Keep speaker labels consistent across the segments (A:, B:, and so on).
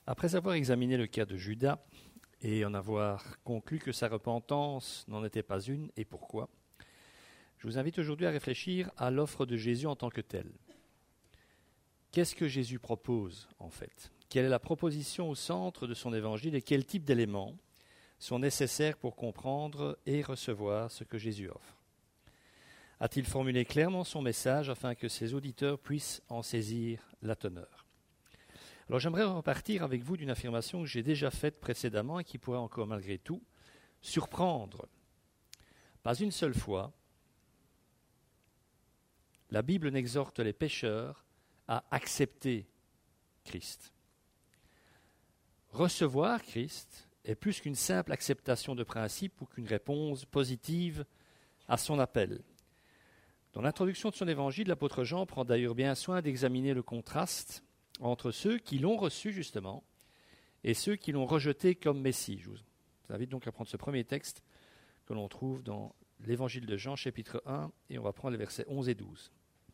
A: Après avoir examiné le cas de Judas et en avoir conclu que sa repentance n'en était pas une, et pourquoi, je vous invite aujourd'hui à réfléchir à l'offre de Jésus en tant que telle. Qu'est-ce que Jésus propose en fait ? Quelle est la proposition au centre de son évangile et quel type d'éléments sont nécessaires pour comprendre et recevoir ce que Jésus offre ? A-t-il formulé clairement son message afin que ses auditeurs puissent en saisir la teneur ? Alors j'aimerais repartir avec vous d'une affirmation que j'ai déjà faite précédemment et qui pourrait encore malgré tout surprendre. Pas une seule fois, la Bible n'exhorte les pécheurs à accepter Christ. Recevoir Christ est plus qu'une simple acceptation de principe ou qu'une réponse positive à son appel. Dans l'introduction de son évangile, l'apôtre Jean prend d'ailleurs bien soin d'examiner le contraste entre ceux qui l'ont reçu justement et ceux qui l'ont rejeté comme Messie. Je vous invite donc à prendre ce premier texte que l'on trouve dans l'évangile de Jean, chapitre 1, et on va prendre les versets 11 et 12.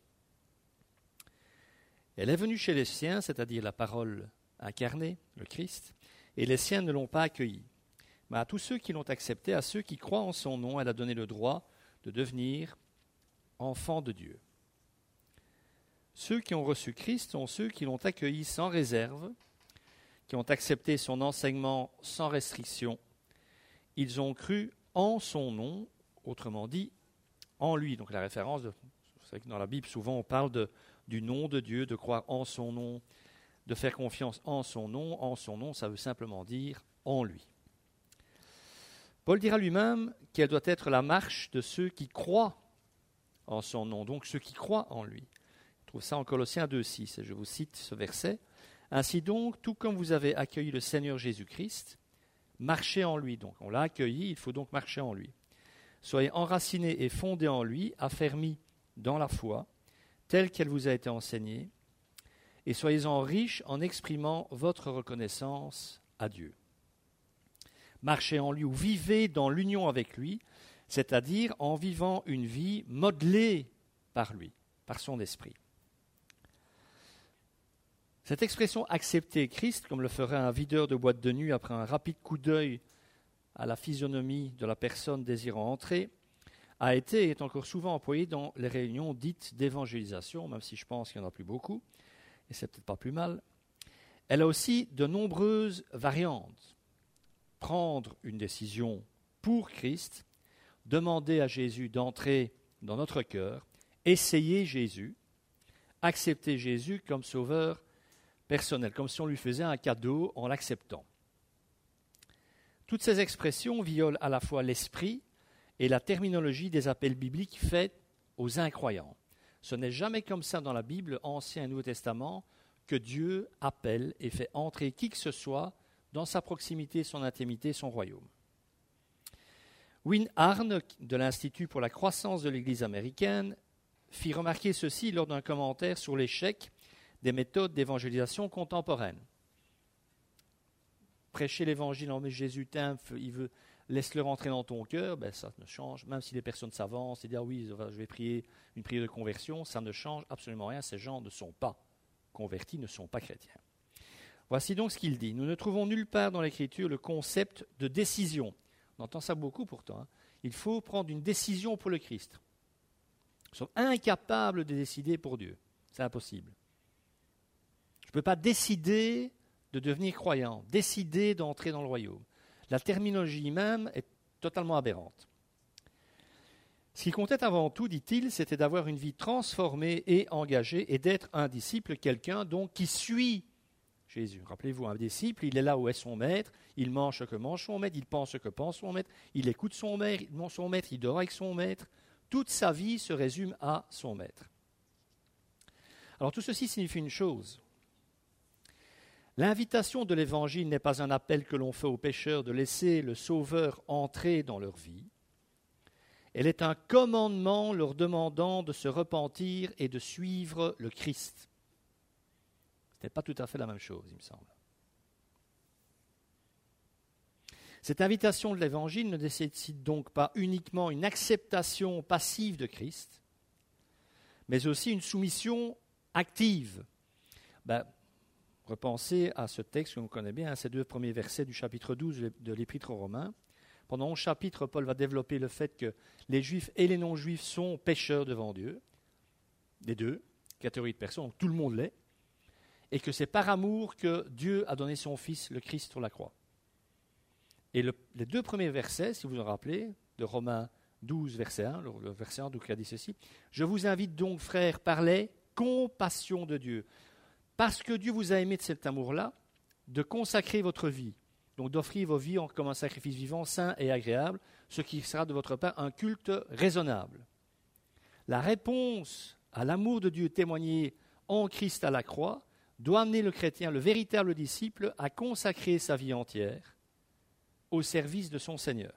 A: Elle est venue chez les siens, c'est-à-dire la parole incarnée, le Christ, et les siens ne l'ont pas accueillie. Mais à tous ceux qui l'ont accepté, à ceux qui croient en son nom, elle a donné le droit de devenir enfants de Dieu. Ceux qui ont reçu Christ sont ceux qui l'ont accueilli sans réserve, qui ont accepté son enseignement sans restriction. Ils ont cru en son nom, autrement dit, en lui. Donc la référence, vous savez que dans la Bible, souvent on parle du nom de Dieu, de croire en son nom, de faire confiance en son nom. En son nom, ça veut simplement dire en lui. Paul dira lui-même qu'elle doit être la marche de ceux qui croient en son nom, donc ceux qui croient en lui. On trouve ça en Colossiens 2,6, et je vous cite ce verset. « Ainsi donc, tout comme vous avez accueilli le Seigneur Jésus-Christ, marchez en lui. » Donc on l'a accueilli, il faut donc marcher en lui. « Soyez enracinés et fondés en lui, affermis dans la foi, telle qu'elle vous a été enseignée, et soyez-en riches en exprimant votre reconnaissance à Dieu. » Marchez en lui ou vivez dans l'union avec lui, c'est-à-dire en vivant une vie modelée par lui, par son esprit. Cette expression « accepter Christ », comme le ferait un videur de boîte de nuit après un rapide coup d'œil à la physionomie de la personne désirant entrer, a été et est encore souvent employée dans les réunions dites d'évangélisation, même si je pense qu'il n'y en a plus beaucoup, et c'est peut-être pas plus mal. Elle a aussi de nombreuses variantes. Prendre une décision pour Christ, demander à Jésus d'entrer dans notre cœur, essayer Jésus, accepter Jésus comme sauveur personnel, comme si on lui faisait un cadeau en l'acceptant. Toutes ces expressions violent à la fois l'esprit et la terminologie des appels bibliques faits aux incroyants. Ce n'est jamais comme ça dans la Bible, Ancien et Nouveau Testament, que Dieu appelle et fait entrer qui que ce soit dans sa proximité, son intimité, son royaume. Win Arne, de l'Institut pour la croissance de l'Église américaine, fit remarquer ceci lors d'un commentaire sur l'échec des méthodes d'évangélisation contemporaine. Prêcher l'évangile en Jésus t'aime, il veut, laisse-le rentrer dans ton cœur, ben ça ne change, même si les personnes s'avancent et disent « Ah oui, je vais prier une prière de conversion », ça ne change absolument rien, ces gens ne sont pas convertis, ne sont pas chrétiens. Voici donc ce qu'il dit. Nous ne trouvons nulle part dans l'Écriture le concept de décision. On entend ça beaucoup pourtant. Hein. Il faut prendre une décision pour le Christ. Nous sommes incapables de décider pour Dieu. C'est impossible. Je ne peux pas décider de devenir croyant, décider d'entrer dans le royaume. La terminologie même est totalement aberrante. Ce qui comptait avant tout, dit-il, c'était d'avoir une vie transformée et engagée et d'être un disciple, quelqu'un donc qui suit Jésus. Rappelez-vous, un disciple, il est là où est son maître, il mange ce que mange son maître, il pense ce que pense son maître, il écoute son maître, il dort avec son maître. Toute sa vie se résume à son maître. Alors tout ceci signifie une chose. L'invitation de l'Évangile n'est pas un appel que l'on fait aux pécheurs de laisser le Sauveur entrer dans leur vie. Elle est un commandement leur demandant de se repentir et de suivre le Christ. Ce n'est pas tout à fait la même chose, il me semble. Cette invitation de l'Évangile ne nécessite donc pas uniquement une acceptation passive de Christ, mais aussi une soumission active. Repensez à ce texte que l'on connaît bien, à ces 2 premiers versets du chapitre 12 de l'Épître aux Romains. Pendant 11 chapitres, Paul va développer le fait que les Juifs et les non-Juifs sont pécheurs devant Dieu, les deux catégories de personnes, donc tout le monde l'est, et que c'est par amour que Dieu a donné son Fils, le Christ, sur la croix. Et les 2 premiers versets, si vous vous rappelez, de Romains 12, verset 1, le verset 1, donc il a dit ceci, « Je vous invite donc, frères, par les compassions de Dieu, parce que Dieu vous a aimé de cet amour-là, de consacrer votre vie, donc d'offrir vos vies comme un sacrifice vivant, saint et agréable, ce qui sera de votre part un culte raisonnable. » La réponse à l'amour de Dieu témoigné en Christ à la croix doit amener le chrétien, le véritable disciple, à consacrer sa vie entière au service de son Seigneur.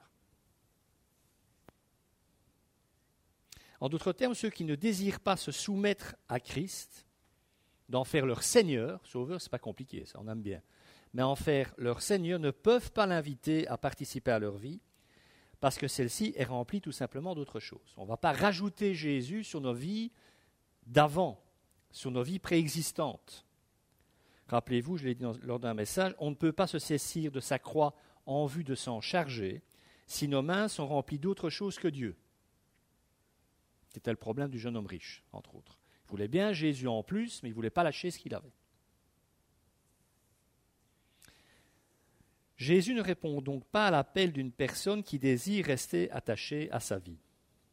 A: En d'autres termes, ceux qui ne désirent pas se soumettre à Christ, d'en faire leur Seigneur, sauveur, c'est pas compliqué, ça on aime bien, mais en faire leur Seigneur ne peuvent pas l'inviter à participer à leur vie, parce que celle-ci est remplie tout simplement d'autre chose. On ne va pas rajouter Jésus sur nos vies d'avant, sur nos vies préexistantes. Rappelez-vous, je l'ai dit lors d'un message, on ne peut pas se saisir de sa croix en vue de s'en charger si nos mains sont remplies d'autre chose que Dieu. C'était le problème du jeune homme riche, entre autres. Il voulait bien Jésus en plus, mais il ne voulait pas lâcher ce qu'il avait. Jésus ne répond donc pas à l'appel d'une personne qui désire rester attachée à sa vie.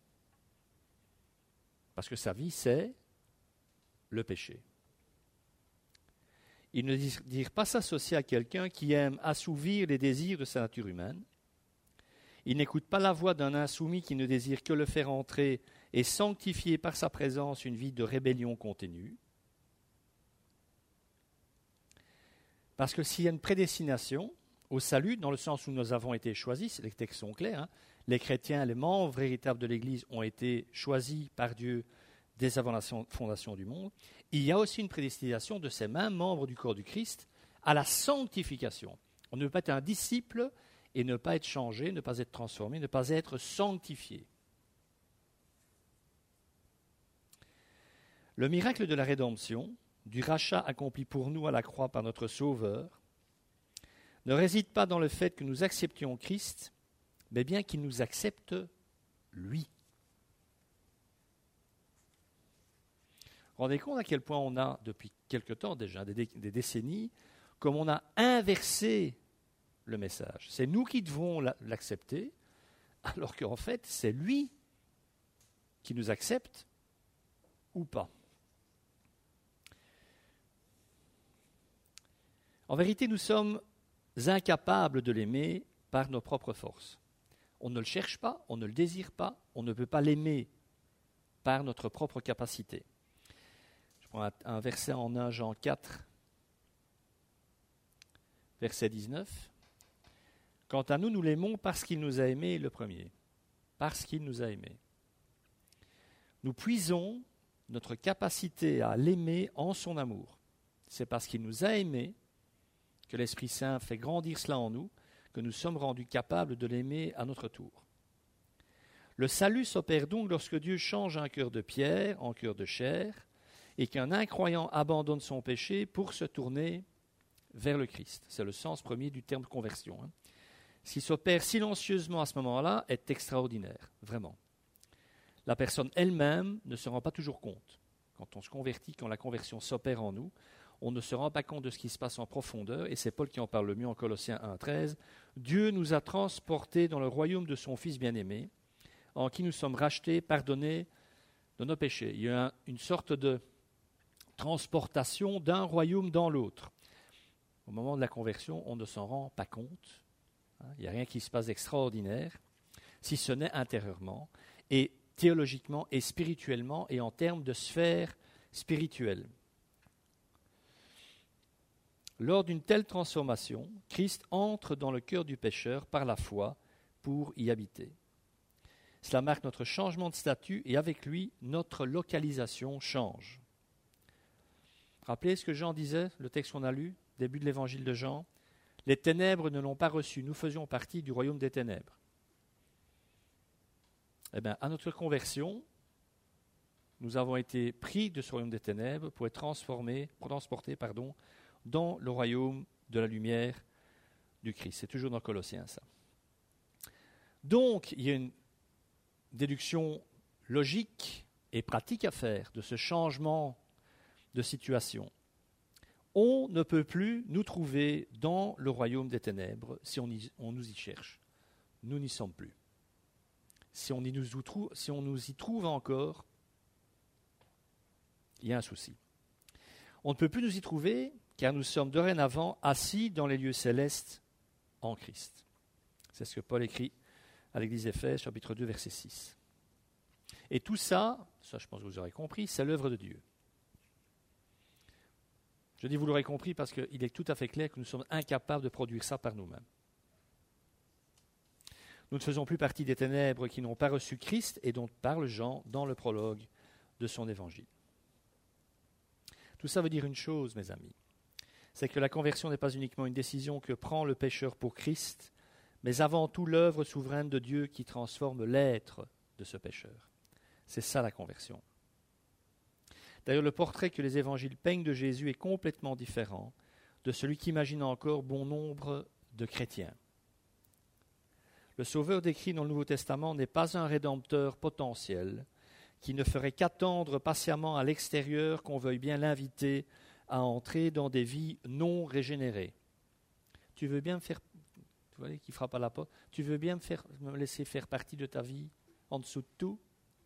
A: Parce que sa vie, c'est le péché. Il ne désire pas s'associer à quelqu'un qui aime assouvir les désirs de sa nature humaine. Il n'écoute pas la voix d'un insoumis qui ne désire que le faire entrer et sanctifier par sa présence une vie de rébellion continue. Parce que s'il y a une prédestination au salut, dans le sens où nous avons été choisis, les textes sont clairs, les chrétiens, les membres véritables de l'Église ont été choisis par Dieu dès avant la fondation du monde, il y a aussi une prédestination de ces mêmes membres du corps du Christ à la sanctification. On ne peut pas être un disciple et ne pas être changé, ne pas être transformé, ne pas être sanctifié. Le miracle de la rédemption, du rachat accompli pour nous à la croix par notre Sauveur, ne réside pas dans le fait que nous acceptions Christ, mais bien qu'il nous accepte lui. Rendez compte à quel point on a, depuis quelque temps déjà, des décennies, comme on a inversé le message. C'est nous qui devons l'accepter, alors qu'en fait, c'est lui qui nous accepte ou pas. En vérité, nous sommes incapables de l'aimer par nos propres forces. On ne le cherche pas, on ne le désire pas, on ne peut pas l'aimer par notre propre capacité. Je prends un verset en 1 Jean 4, verset 19. Quant à nous, nous l'aimons parce qu'il nous a aimés le premier. Parce qu'il nous a aimés. Nous puisons notre capacité à l'aimer en son amour. C'est parce qu'il nous a aimés que l'Esprit Saint fait grandir cela en nous, que nous sommes rendus capables de l'aimer à notre tour. Le salut s'opère donc lorsque Dieu change un cœur de pierre en cœur de chair et qu'un incroyant abandonne son péché pour se tourner vers le Christ. C'est le sens premier du terme conversion. Ce qui s'opère silencieusement à ce moment-là est extraordinaire, vraiment. La personne elle-même ne se rend pas toujours compte. Quand on se convertit, quand la conversion s'opère en nous, on ne se rend pas compte de ce qui se passe en profondeur, et c'est Paul qui en parle le mieux en Colossiens 1,13. Dieu nous a transportés dans le royaume de son Fils bien-aimé, en qui nous sommes rachetés, pardonnés de nos péchés. Il y a une sorte de transportation d'un royaume dans l'autre. Au moment de la conversion, on ne s'en rend pas compte. Il n'y a rien qui se passe d'extraordinaire, si ce n'est intérieurement, et théologiquement et spirituellement, et en termes de sphère spirituelle. Lors d'une telle transformation, Christ entre dans le cœur du pécheur par la foi pour y habiter. Cela marque notre changement de statut et avec lui, notre localisation change. Rappelez ce que Jean disait, le texte qu'on a lu, début de l'évangile de Jean. Les ténèbres ne l'ont pas reçu, nous faisions partie du royaume des ténèbres. Eh bien, à notre conversion, nous avons été pris de ce royaume des ténèbres pour être transportés dans le royaume de la lumière du Christ. C'est toujours dans Colossiens, ça. Donc, il y a une déduction logique et pratique à faire de ce changement de situation. On ne peut plus nous trouver dans le royaume des ténèbres si on nous y cherche. Nous n'y sommes plus. Si on nous y trouve encore, il y a un souci. On ne peut plus nous y trouver car nous sommes dorénavant assis dans les lieux célestes en Christ. C'est ce que Paul écrit à l'église d'Éphèse, chapitre 2, verset 6. Et tout ça, je pense que vous aurez compris, c'est l'œuvre de Dieu. Je dis vous l'aurez compris parce qu'il est tout à fait clair que nous sommes incapables de produire ça par nous-mêmes. Nous ne faisons plus partie des ténèbres qui n'ont pas reçu Christ et dont parle Jean dans le prologue de son évangile. Tout ça veut dire une chose, mes amis, c'est que la conversion n'est pas uniquement une décision que prend le pécheur pour Christ, mais avant tout l'œuvre souveraine de Dieu qui transforme l'être de ce pécheur. C'est ça la conversion. D'ailleurs, le portrait que les évangiles peignent de Jésus est complètement différent de celui qu'imagine encore bon nombre de chrétiens. Le Sauveur décrit dans le Nouveau Testament n'est pas un rédempteur potentiel qui ne ferait qu'attendre patiemment à l'extérieur qu'on veuille bien l'inviter à entrer dans des vies non régénérées. Tu veux bien me faire, tu vois, qui frappe à la porte, tu veux bien me laisser faire partie de ta vie en dessous de tout?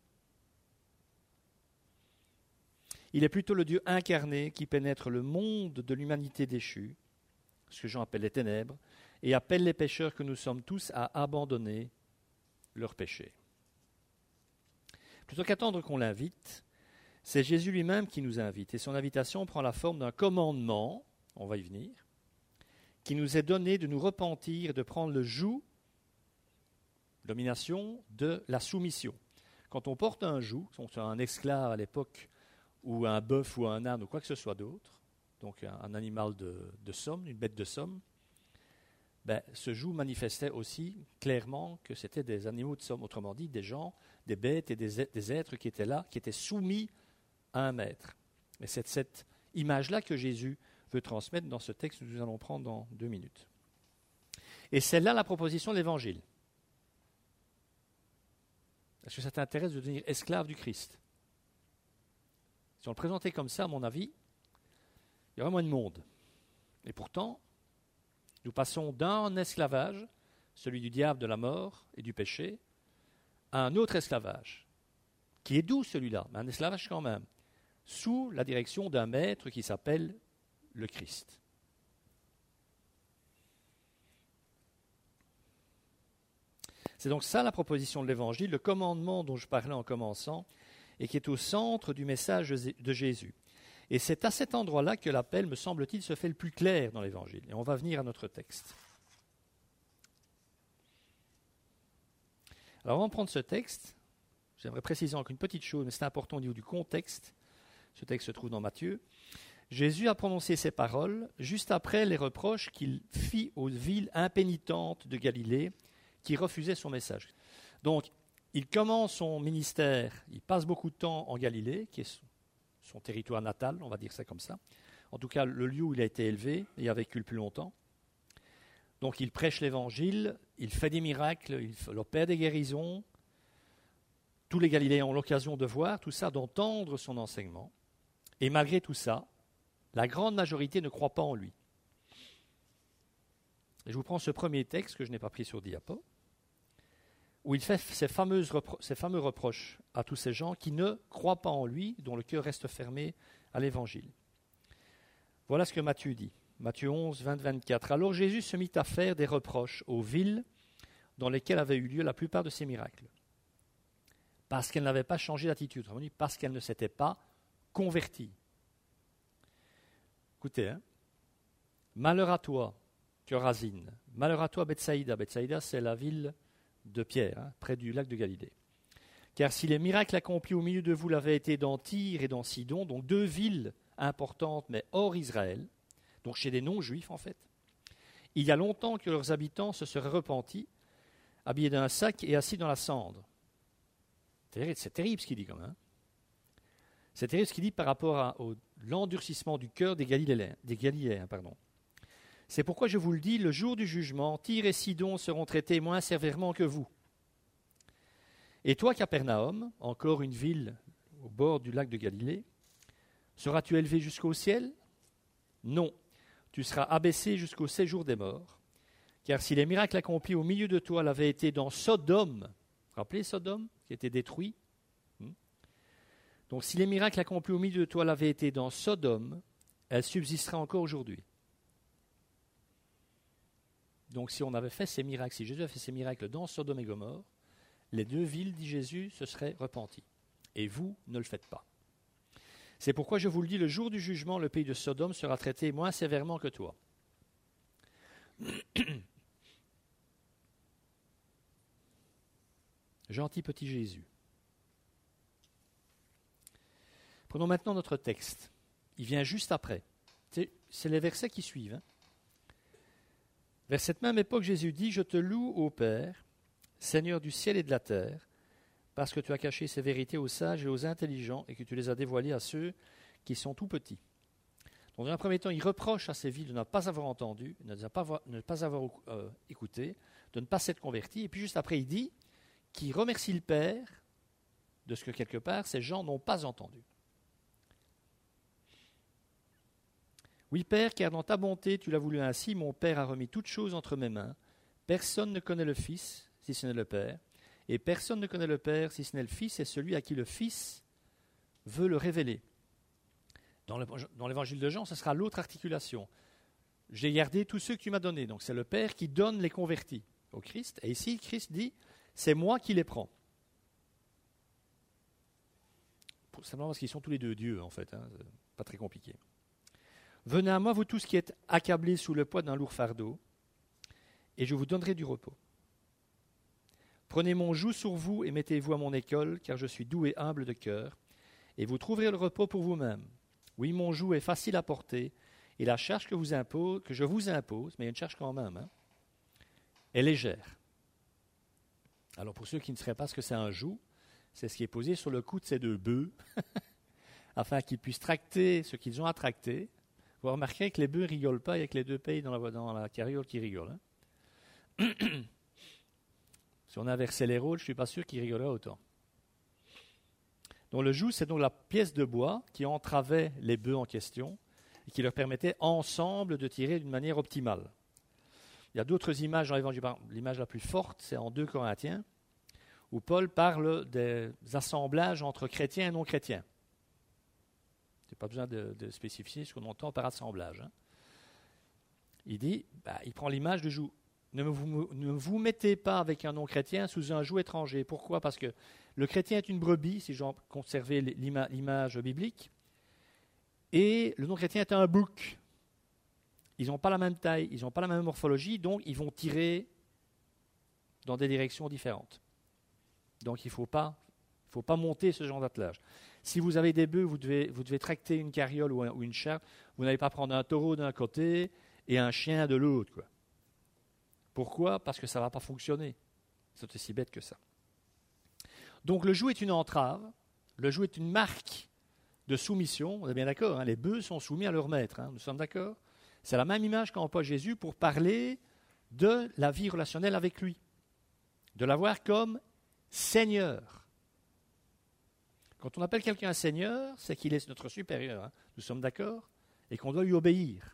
A: Il est plutôt le Dieu incarné qui pénètre le monde de l'humanité déchue, ce que Jean appelle les ténèbres, et appelle les pécheurs que nous sommes tous à abandonner leurs péchés. Plutôt qu'attendre qu'on l'invite, c'est Jésus lui-même qui nous invite, et son invitation prend la forme d'un commandement, on va y venir, qui nous est donné de nous repentir et de prendre le joug, domination, de la soumission. Quand on porte un joug, on un esclave à l'époque, ou un bœuf ou un âne ou quoi que ce soit d'autre, donc un animal de somme, une bête de somme, ce joug manifestait aussi clairement que c'était des animaux de somme, autrement dit des gens, des bêtes et des êtres qui étaient là, qui étaient soumis à un maître. Et c'est cette image-là que Jésus veut transmettre dans ce texte que nous allons prendre dans 2 minutes. Et c'est là la proposition de l'Évangile. Est-ce que ça t'intéresse de devenir esclave du Christ? Si on le présentait comme ça, à mon avis, il y aurait moins de monde. Et pourtant, nous passons d'un esclavage, celui du diable, de la mort et du péché, à un autre esclavage, qui est doux celui-là, mais un esclavage quand même, sous la direction d'un maître qui s'appelle le Christ. C'est donc ça la proposition de l'Évangile, le commandement dont je parlais en commençant, et qui est au centre du message de Jésus. Et c'est à cet endroit-là que l'appel, me semble-t-il, se fait le plus clair dans l'Évangile. Et on va venir à notre texte. Alors avant de prendre ce texte, j'aimerais préciser encore une petite chose, mais c'est important au niveau du contexte. Ce texte se trouve dans Matthieu. Jésus a prononcé ces paroles juste après les reproches qu'il fit aux villes impénitentes de Galilée qui refusaient son message. Donc, il commence son ministère, il passe beaucoup de temps en Galilée, qui est son territoire natal, on va dire ça comme ça. En tout cas, le lieu où il a été élevé et a vécu le plus longtemps. Donc, il prêche l'Évangile, il fait des miracles, il opère des guérisons. Tous les Galiléens ont l'occasion de voir tout ça, d'entendre son enseignement. Et malgré tout ça, la grande majorité ne croit pas en lui. Et je vous prends ce premier texte que je n'ai pas pris sur diapo, où il fait ces fameux reproches à tous ces gens qui ne croient pas en lui, dont le cœur reste fermé à l'Évangile. Voilà ce que Matthieu dit. Matthieu 11, 20-24. Alors Jésus se mit à faire des reproches aux villes dans lesquelles avaient eu lieu la plupart de ses miracles, parce qu'elles n'avaient pas changé d'attitude, parce qu'elles ne s'étaient pas converties. Écoutez, malheur à toi, Chorazine, malheur à toi, Bethsaïda. Bethsaïda, c'est la ville de Pierre, près du lac de Galilée. Car si les miracles accomplis au milieu de vous l'avaient été dans Tyr et dans Sidon, donc 2 villes importantes, mais hors Israël, donc chez des non-juifs en fait, il y a longtemps que leurs habitants se seraient repentis, habillés d'un sac et assis dans la cendre. C'est terrible ce qu'il dit quand même. C'est terrible ce qu'il dit par rapport à l'endurcissement du cœur des Galiléens. C'est pourquoi je vous le dis, le jour du jugement, Tyr et Sidon seront traités moins sévèrement que vous. Et toi, Capernaum, encore une ville au bord du lac de Galilée, seras-tu élevé jusqu'au ciel? Non, tu seras abaissé jusqu'au séjour des morts. Car si les miracles accomplis au milieu de toi l'avaient été dans Sodome, rappelez Sodome, qui était détruit. Donc si les miracles accomplis au milieu de toi l'avaient été dans Sodome, elle subsisterait encore aujourd'hui. Donc si on avait fait ces miracles, si Jésus avait fait ces miracles dans Sodome et Gomorrhe, les deux villes, dit Jésus, se seraient repenties. Et vous ne le faites pas. C'est pourquoi je vous le dis, le jour du jugement, le pays de Sodome sera traité moins sévèrement que toi. Gentil petit Jésus. Prenons maintenant notre texte. Il vient juste après. C'est les versets qui suivent. Hein. Vers cette même époque, Jésus dit, « Je te loue, ô Père, Seigneur du ciel et de la terre, parce que tu as caché ces vérités aux sages et aux intelligents et que tu les as dévoilées à ceux qui sont tout petits. » Dans un premier temps, il reproche à ces villes de ne pas avoir entendu, de ne pas avoir écouté, de ne pas s'être convertis. Et puis juste après, il dit qu'il remercie le Père de ce que quelque part ces gens n'ont pas entendu. Oui, Père, car dans ta bonté, tu l'as voulu ainsi, mon Père a remis toutes choses entre mes mains. Personne ne connaît le Fils, si ce n'est le Père, et personne ne connaît le Père, si ce n'est le Fils, et celui à qui le Fils veut le révéler. Dans l'évangile de Jean, ce sera l'autre articulation. J'ai gardé tous ceux que tu m'as donnés. Donc c'est le Père qui donne les convertis au Christ. Et ici, Christ dit, c'est moi qui les prends. Simplement parce qu'ils sont tous les deux Dieu, en fait. Pas très compliqué. Venez à moi, vous tous qui êtes accablés sous le poids d'un lourd fardeau, et je vous donnerai du repos. Prenez mon joug sur vous et mettez-vous à mon école, car je suis doux et humble de cœur, et vous trouverez le repos pour vous-même. Oui, mon joug est facile à porter, et la charge que je vous impose, mais il y a une charge quand même, est légère. Alors pour ceux qui ne sauraient pas ce que c'est un joug, c'est ce qui est posé sur le cou de ces deux bœufs, afin qu'ils puissent tracter ce qu'ils ont à tracter. Vous remarquerez que les bœufs ne rigolent pas, il y a que les deux pays dans la carriole qui rigolent. Hein. Si on inversait les rôles, je ne suis pas sûr qu'ils rigoleraient autant. Donc le joug, c'est donc la pièce de bois qui entravait les bœufs en question et qui leur permettait ensemble de tirer d'une manière optimale. Il y a d'autres images dans l'Évangile. L'image la plus forte, c'est en 2 Corinthiens, où Paul parle des assemblages entre chrétiens et non-chrétiens. Il n'y a pas besoin de spécifier ce qu'on entend par assemblage. Hein. Il dit, il prend l'image du joug. Ne vous mettez pas avec un non-chrétien sous un joug étranger. Pourquoi? Parce que le chrétien est une brebis, si j'en conservais l'image biblique, et le non-chrétien est un bouc. Ils n'ont pas la même taille, ils n'ont pas la même morphologie, donc ils vont tirer dans des directions différentes. Donc il ne faut pas monter ce genre d'attelage. Si vous avez des bœufs, vous devez tracter une carriole ou une charrette, vous n'allez pas prendre un taureau d'un côté et un chien de l'autre. Quoi. Pourquoi? Parce que ça ne va pas fonctionner. C'est aussi bête que ça. Donc le joug est une entrave, le joug est une marque de soumission, on est bien d'accord, hein, les bœufs sont soumis à leur maître, hein, nous sommes d'accord? C'est la même image qu'emploie Jésus pour parler de la vie relationnelle avec lui, de l'avoir comme Seigneur. Quand on appelle quelqu'un Seigneur, c'est qu'il est notre supérieur, hein, nous sommes d'accord, et qu'on doit lui obéir.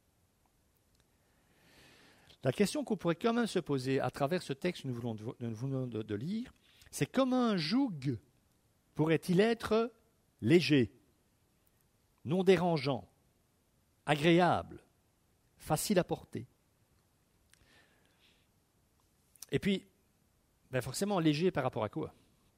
A: La question qu'on pourrait quand même se poser à travers ce texte que nous venons de lire, c'est comment un joug pourrait-il être léger, non dérangeant, agréable, facile à porter. Et puis, forcément léger par rapport à quoi?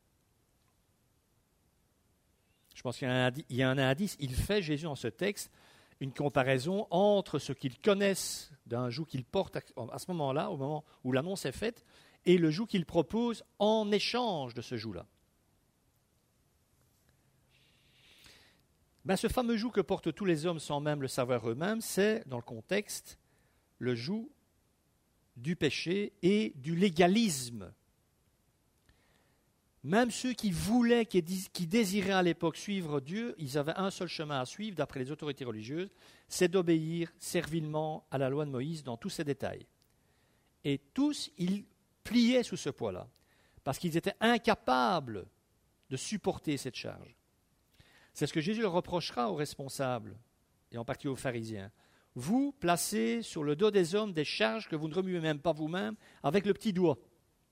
A: Je pense qu'il y a un indice. Il fait, Jésus, dans ce texte, une comparaison entre ce qu'ils connaissent d'un joug qu'ils portent à ce moment-là, au moment où l'annonce est faite, et le joug qu'il propose en échange de ce joug-là. Ce fameux joug que portent tous les hommes sans même le savoir eux-mêmes, c'est, dans le contexte, le joug du péché et du légalisme. Même ceux qui voulaient, qui désiraient à l'époque suivre Dieu, ils avaient un seul chemin à suivre d'après les autorités religieuses, c'est d'obéir servilement à la loi de Moïse dans tous ses détails. Et tous, ils pliaient sous ce poids-là, parce qu'ils étaient incapables de supporter cette charge. C'est ce que Jésus leur reprochera aux responsables, et en particulier aux pharisiens. Vous placez sur le dos des hommes des charges que vous ne remuez même pas vous-même avec le petit doigt.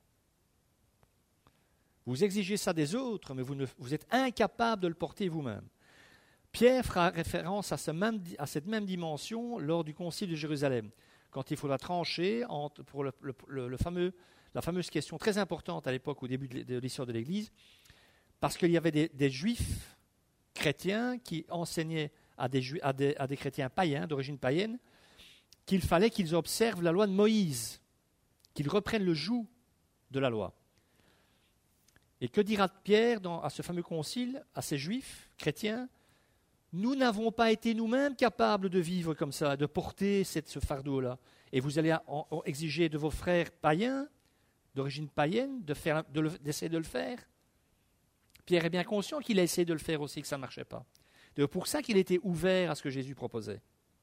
A: Vous exigez ça des autres, mais vous êtes incapable de le porter vous-même. Pierre fera référence à cette même dimension lors du concile de Jérusalem, quand il faudra trancher pour la fameuse question très importante à l'époque, au début de l'histoire de l'Église, parce qu'il y avait des juifs chrétiens qui enseignaient à des chrétiens païens, d'origine païenne, qu'il fallait qu'ils observent la loi de Moïse, qu'ils reprennent le joug de la loi. Et que dira Pierre à ce fameux concile, à ces juifs chrétiens? Nous n'avons pas été nous-mêmes capables de vivre comme ça, de porter ce fardeau-là. Et vous allez exiger de vos frères païens, d'origine païenne, d'essayer de le faire. Pierre est bien conscient qu'il a essayé de le faire aussi, que ça ne marchait pas. C'est pour ça qu'il était ouvert à ce que Jésus proposait.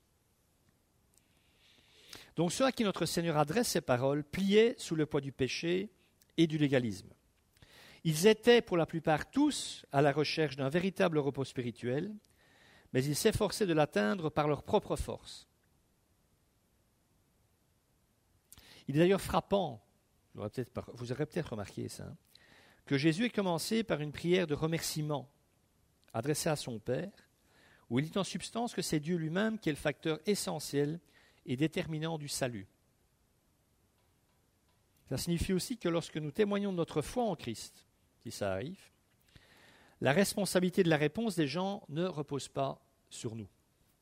A: Donc ceux à qui notre Seigneur adresse ces paroles pliaient sous le poids du péché et du légalisme. Ils étaient pour la plupart tous à la recherche d'un véritable repos spirituel, mais ils s'efforçaient de l'atteindre par leur propre force. Il est d'ailleurs frappant, vous aurez peut-être remarqué ça, que Jésus ait commencé par une prière de remerciement adressée à son Père, où il dit en substance que c'est Dieu lui-même qui est le facteur essentiel et déterminant du salut. Ça signifie aussi que lorsque nous témoignons de notre foi en Christ, si ça arrive, la responsabilité de la réponse des gens ne repose pas sur nous.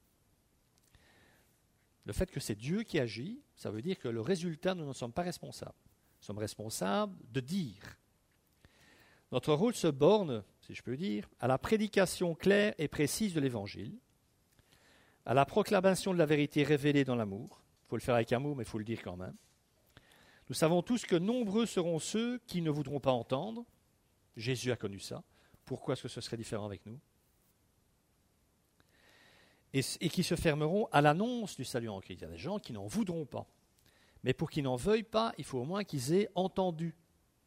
A: Le fait que c'est Dieu qui agit, ça veut dire que le résultat, nous n'en sommes pas responsables. Nous sommes responsables de dire. Notre rôle se borne, si je peux dire, à la prédication claire et précise de l'Évangile, à la proclamation de la vérité révélée dans l'amour. Il faut le faire avec amour, mais il faut le dire quand même. Nous savons tous que nombreux seront ceux qui ne voudront pas entendre. Jésus a connu ça. Pourquoi est-ce que ce serait différent avec nous? Et qui se fermeront à l'annonce du salut en Christ. Il y a des gens qui n'en voudront pas. Mais pour qu'ils n'en veuillent pas, il faut au moins qu'ils aient entendu.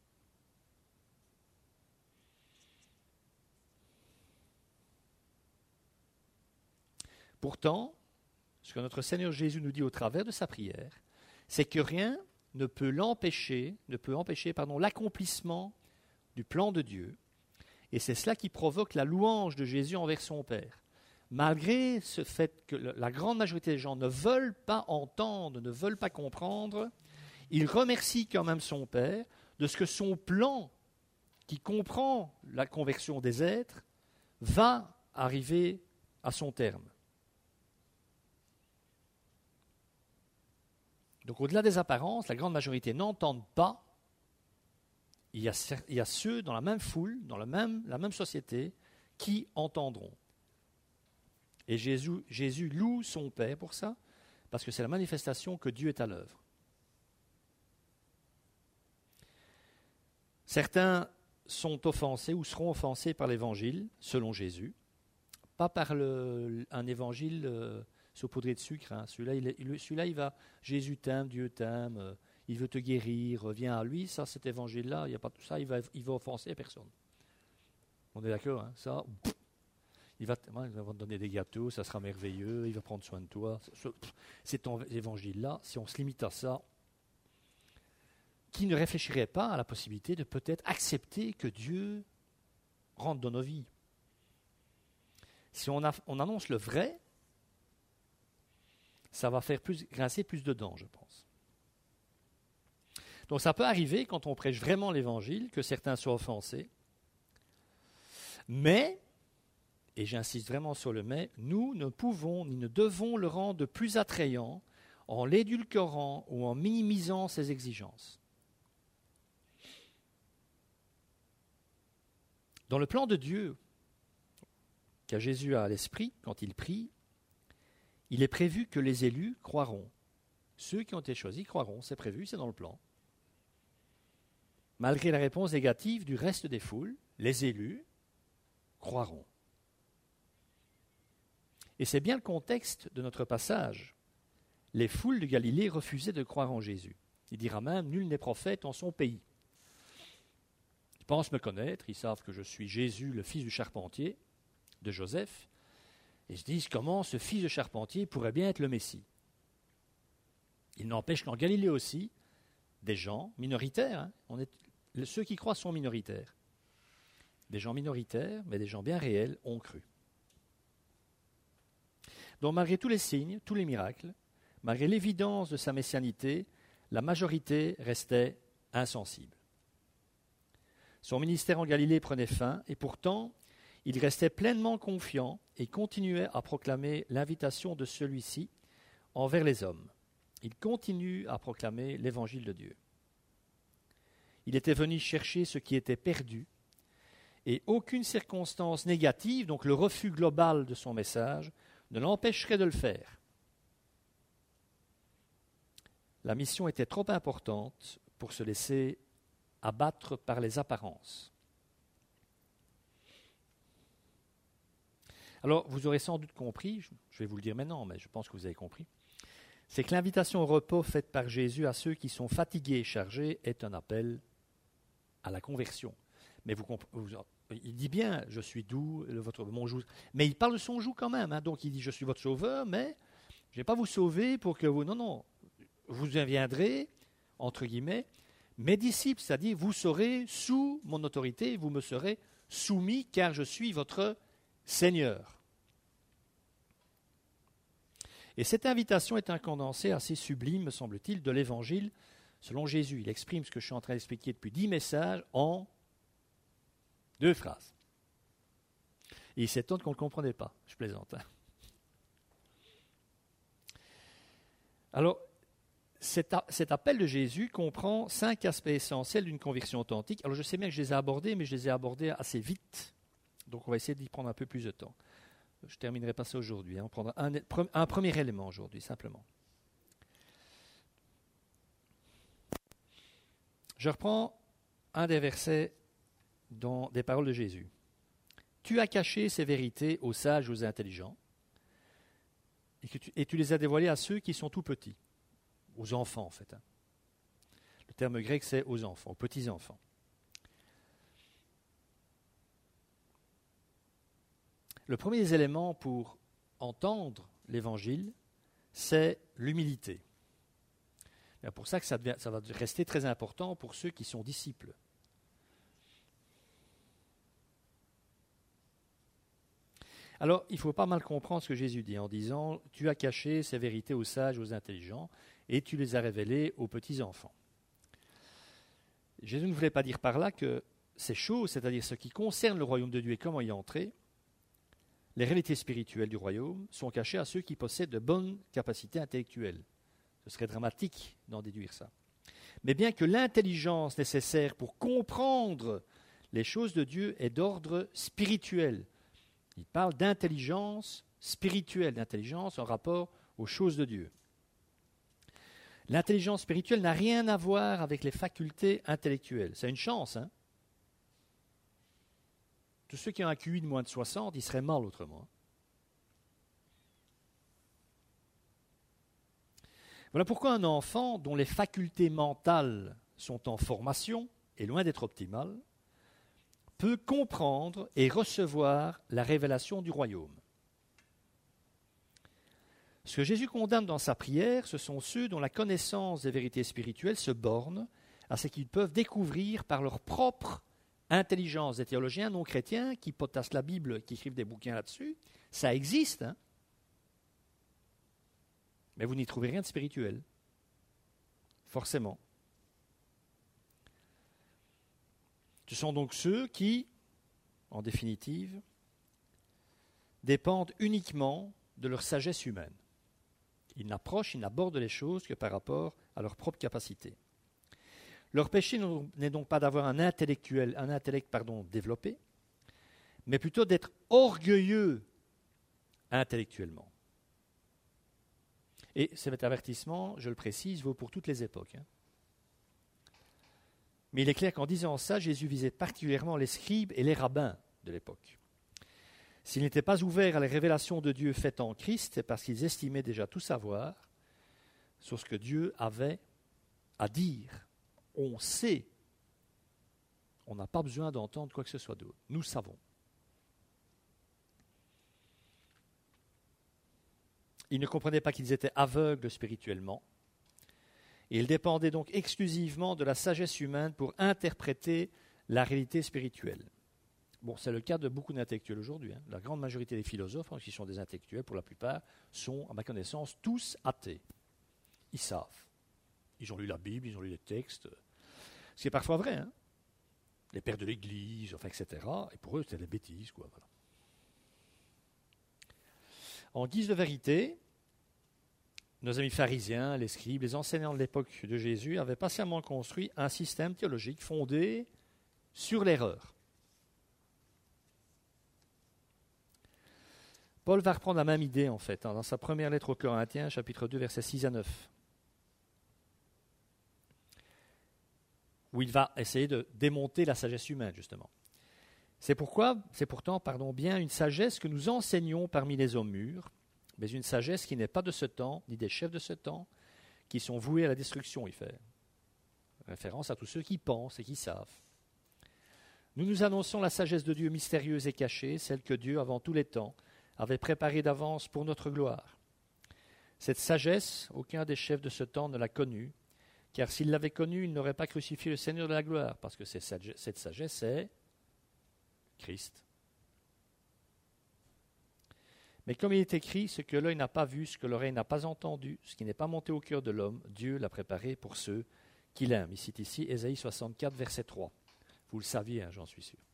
A: Pourtant, ce que notre Seigneur Jésus nous dit au travers de sa prière, c'est que rien ne peut empêcher l'accomplissement du plan de Dieu. Et c'est cela qui provoque la louange de Jésus envers son Père. Malgré ce fait que la grande majorité des gens ne veulent pas entendre, ne veulent pas comprendre, il remercie quand même son Père de ce que son plan, qui comprend la conversion des êtres, va arriver à son terme. Donc au-delà des apparences, la grande majorité n'entendent pas. Il y a ceux dans la même foule, dans la même société, qui entendront. Et Jésus loue son Père pour ça, parce que c'est la manifestation que Dieu est à l'œuvre. Certains sont offensés ou seront offensés par l'Évangile, selon Jésus, pas par un Évangile saupoudré de sucre. Hein. Celui-là, Jésus t'aime, Dieu t'aime, il veut te guérir, reviens à lui. Ça, cet Évangile-là, il n'y a pas tout ça, il va offenser personne. On est d'accord, hein, ça. Il va te donner des gâteaux, ça sera merveilleux, il va prendre soin de toi. Cet évangile-là, si on se limite à ça, qui ne réfléchirait pas à la possibilité de peut-être accepter que Dieu rentre dans nos vies? Si on annonce le vrai, ça va faire grincer plus de dents, je pense. Donc ça peut arriver, quand on prêche vraiment l'évangile, que certains soient offensés. Mais, et j'insiste vraiment sur le mais, nous ne pouvons ni ne devons le rendre plus attrayant en l'édulcorant ou en minimisant ses exigences. Dans le plan de Dieu qu'a Jésus à l'esprit quand il prie, il est prévu que les élus croiront. Ceux qui ont été choisis croiront, c'est prévu, c'est dans le plan. malgré la réponse négative du reste des foules, les élus croiront. Et c'est bien le contexte de notre passage. Les foules de Galilée refusaient de croire en Jésus. Il dira même, nul n'est prophète en son pays. Ils pensent me connaître, ils savent que je suis Jésus, le fils du charpentier, de Joseph, et ils se disent comment ce fils de charpentier pourrait bien être le Messie. Il n'empêche qu'en Galilée aussi, des gens minoritaires, ceux qui croient sont minoritaires. Des gens minoritaires, mais des gens bien réels, ont cru. Donc malgré tous les signes, tous les miracles, malgré l'évidence de sa messianité, la majorité restait insensible. Son ministère en Galilée prenait fin, et pourtant, il restait pleinement confiant et continuait à proclamer l'invitation de celui-ci envers les hommes. Il continue à proclamer l'évangile de Dieu. Il était venu chercher ce qui était perdu, et aucune circonstance négative, donc le refus global de son message, ne l'empêcherait de le faire. La mission était trop importante pour se laisser abattre par les apparences. Alors, vous aurez sans doute compris, je vais vous le dire maintenant, mais je pense que vous avez compris, c'est que l'invitation au repos faite par Jésus à ceux qui sont fatigués et chargés est un appel à la conversion. Mais il dit bien, je suis doux, mon joug. Mais il parle de son joug quand même. Donc il dit, je suis votre sauveur, mais je ne vais pas vous sauver pour que vous... Non, vous deviendrez, entre guillemets, mes disciples, c'est-à-dire vous serez sous mon autorité, vous me serez soumis, car je suis votre Seigneur. Et cette invitation est un condensé assez sublime, me semble-t-il, de l'Évangile selon Jésus. Il exprime ce que je suis en train d'expliquer depuis 10 messages en 2 phrases. Et il s'étonne qu'on ne le comprenait pas. Je plaisante. Alors, cet appel de Jésus comprend 5 aspects essentiels d'une conversion authentique. Alors, je sais bien que je les ai abordés, mais je les ai abordés assez vite. Donc, on va essayer d'y prendre un peu plus de temps. Je ne terminerai pas ça aujourd'hui. On prendra un premier élément aujourd'hui, simplement. Je reprends un des versets des paroles de Jésus. « Tu as caché ces vérités aux sages et aux intelligents, et tu les as dévoilées à ceux qui sont tout petits. » Aux enfants, en fait. Le terme grec, c'est aux enfants, aux petits-enfants. Le premier des éléments pour entendre l'Évangile, c'est l'humilité. C'est pour ça que ça va rester très important pour ceux qui sont disciples. Alors, il ne faut pas mal comprendre ce que Jésus dit en disant « Tu as caché ces vérités aux sages, aux intelligents, et tu les as révélées aux petits-enfants. » Jésus ne voulait pas dire par là que ces choses, c'est-à-dire ce qui concerne le royaume de Dieu et comment y entrer, les réalités spirituelles du royaume sont cachées à ceux qui possèdent de bonnes capacités intellectuelles. Ce serait dramatique d'en déduire ça. Mais bien que l'intelligence nécessaire pour comprendre les choses de Dieu est d'ordre spirituel. Il parle d'intelligence spirituelle, d'intelligence en rapport aux choses de Dieu. L'intelligence spirituelle n'a rien à voir avec les facultés intellectuelles. C'est une chance, hein? Tous ceux qui ont un QI de moins de 60, ils seraient mal autrement. Voilà pourquoi un enfant dont les facultés mentales sont en formation, et loin d'être optimales, peut comprendre et recevoir la révélation du royaume. Ce que Jésus condamne dans sa prière, ce sont ceux dont la connaissance des vérités spirituelles se borne à ce qu'ils peuvent découvrir par leur propre intelligence. Des théologiens non chrétiens qui potassent la Bible, qui écrivent des bouquins là-dessus, ça existe, hein? Mais vous n'y trouvez rien de spirituel. Forcément. Ce sont donc ceux qui, en définitive, dépendent uniquement de leur sagesse humaine. Ils n'abordent les choses que par rapport à leur propre capacité. Leur péché n'est donc pas d'avoir un intellect développé, mais plutôt d'être orgueilleux intellectuellement. Et cet avertissement, je le précise, vaut pour toutes les époques. Mais il est clair qu'en disant ça, Jésus visait particulièrement les scribes et les rabbins de l'époque. S'ils n'étaient pas ouverts à la révélation de Dieu faite en Christ, c'est parce qu'ils estimaient déjà tout savoir sur ce que Dieu avait à dire. On sait. On n'a pas besoin d'entendre quoi que ce soit d'autre. Nous savons. Ils ne comprenaient pas qu'ils étaient aveugles spirituellement. Et ils dépendaient donc exclusivement de la sagesse humaine pour interpréter la réalité spirituelle. Bon, c'est le cas de beaucoup d'intellectuels aujourd'hui. La grande majorité des philosophes, qui sont des intellectuels pour la plupart, sont, à ma connaissance, tous athées. Ils savent. Ils ont lu la Bible, ils ont lu les textes. Ce qui est parfois vrai. Les pères de l'Église, etc. Et pour eux, c'était des bêtises, quoi. Voilà. En guise de vérité, nos amis pharisiens, les scribes, les enseignants de l'époque de Jésus avaient patiemment construit un système théologique fondé sur l'erreur. Paul va reprendre la même idée, en fait, dans sa première lettre aux Corinthiens, chapitre 2, versets 6 à 9, où il va essayer de démonter la sagesse humaine, justement. C'est pourtant, bien une sagesse que nous enseignons parmi les hommes mûrs, mais une sagesse qui n'est pas de ce temps, ni des chefs de ce temps, qui sont voués à la destruction, il fait référence à tous ceux qui pensent et qui savent. Nous nous annonçons la sagesse de Dieu mystérieuse et cachée, celle que Dieu, avant tous les temps, avait préparée d'avance pour notre gloire. Cette sagesse, aucun des chefs de ce temps ne l'a connue, car s'il l'avait connue, il n'aurait pas crucifié le Seigneur de la gloire, parce que cette sagesse est Christ. Mais comme il est écrit, ce que l'œil n'a pas vu, ce que l'oreille n'a pas entendu, ce qui n'est pas monté au cœur de l'homme, Dieu l'a préparé pour ceux qui l'aiment. Il cite ici Ésaïe 64, verset 3. Vous le saviez, j'en suis sûr.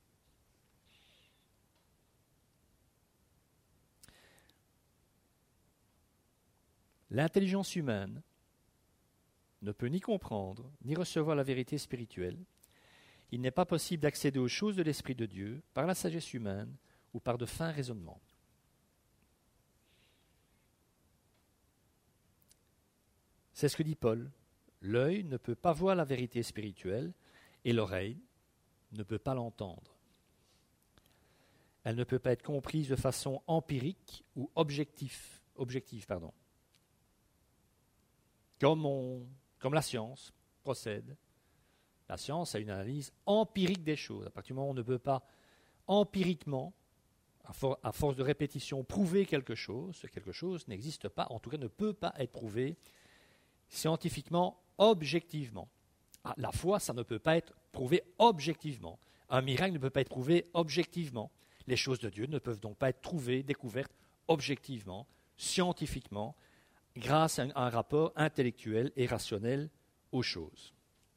A: L'intelligence humaine ne peut ni comprendre, ni recevoir la vérité spirituelle. Il n'est pas possible d'accéder aux choses de l'Esprit de Dieu par la sagesse humaine ou par de fins raisonnements. C'est ce que dit Paul. L'œil ne peut pas voir la vérité spirituelle et l'oreille ne peut pas l'entendre. Elle ne peut pas être comprise de façon empirique ou objective. Comme la science procède. La science a une analyse empirique des choses. À partir du moment où on ne peut pas empiriquement, à force de répétition, prouver quelque chose n'existe pas, en tout cas ne peut pas être prouvé scientifiquement, objectivement. La foi, ça ne peut pas être prouvé objectivement. Un miracle ne peut pas être prouvé objectivement. Les choses de Dieu ne peuvent donc pas être trouvées, découvertes objectivement, scientifiquement, grâce à un rapport intellectuel et rationnel aux choses.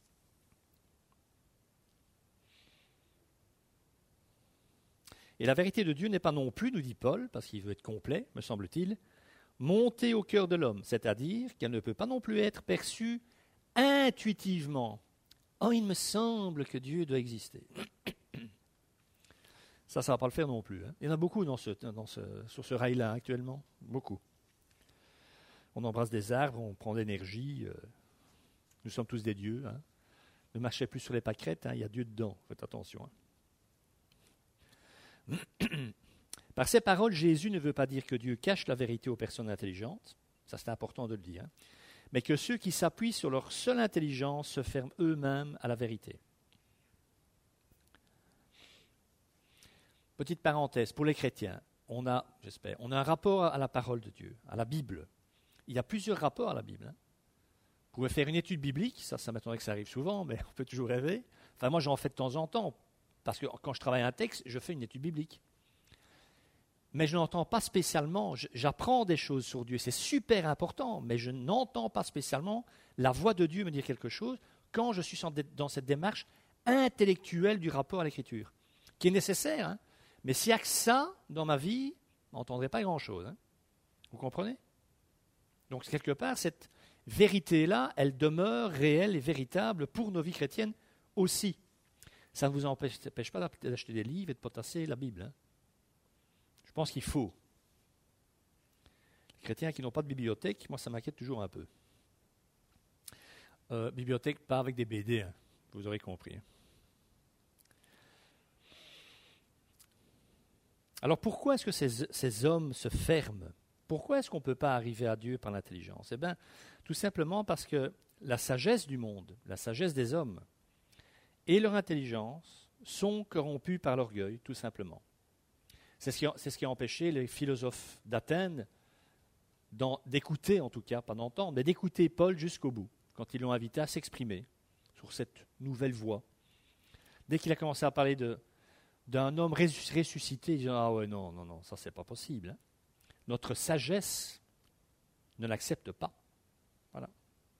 A: Et la vérité de Dieu n'est pas non plus, nous dit Paul, parce qu'il veut être complet, me semble-t-il, montée au cœur de l'homme, c'est-à-dire qu'elle ne peut pas non plus être perçue intuitivement. Oh, il me semble que Dieu doit exister. Ça ne va pas le faire non plus. Il y en a beaucoup sur ce rail-là actuellement, beaucoup. On embrasse des arbres, on prend de l'énergie. Nous sommes tous des dieux. Ne marchez plus sur les pâquerettes, il y a Dieu dedans. Faites attention. Par ces paroles, Jésus ne veut pas dire que Dieu cache la vérité aux personnes intelligentes, ça c'est important de le dire, mais que ceux qui s'appuient sur leur seule intelligence se ferment eux-mêmes à la vérité. Petite parenthèse, pour les chrétiens, on a un rapport à la parole de Dieu, à la Bible. Il y a plusieurs rapports à la Bible. Vous pouvez faire une étude biblique, ça m'étonnerait que ça arrive souvent, mais on peut toujours rêver. Enfin, moi j'en fais de temps en temps, parce que quand je travaille un texte, je fais une étude biblique. Mais je n'entends pas spécialement, j'apprends des choses sur Dieu, c'est super important, mais je n'entends pas spécialement la voix de Dieu me dire quelque chose quand je suis dans cette démarche intellectuelle du rapport à l'Écriture, qui est nécessaire, mais s'il n'y a que ça dans ma vie, je n'entendrai pas grand-chose. Vous comprenez? Donc quelque part, cette vérité-là, elle demeure réelle et véritable pour nos vies chrétiennes aussi. Ça ne vous empêche pas d'acheter des livres et de potasser la Bible. Je pense qu'il faut. Les chrétiens qui n'ont pas de bibliothèque, moi ça m'inquiète toujours un peu. Bibliothèque, pas avec des BD. Vous aurez compris. Alors pourquoi est-ce que ces hommes se ferment? Pourquoi est-ce qu'on ne peut pas arriver à Dieu par l'intelligence? Eh bien, tout simplement parce que la sagesse du monde, la sagesse des hommes et leur intelligence sont corrompus par l'orgueil, tout simplement. C'est ce qui a empêché les philosophes d'Athènes d'écouter, en tout cas, pas d'entendre, mais d'écouter Paul jusqu'au bout, quand ils l'ont invité à s'exprimer sur cette nouvelle voie. Dès qu'il a commencé à parler d'un homme ressuscité, ils disent « Ah ouais, non, ça c'est pas possible. Hein. Notre sagesse ne l'accepte pas. » Voilà.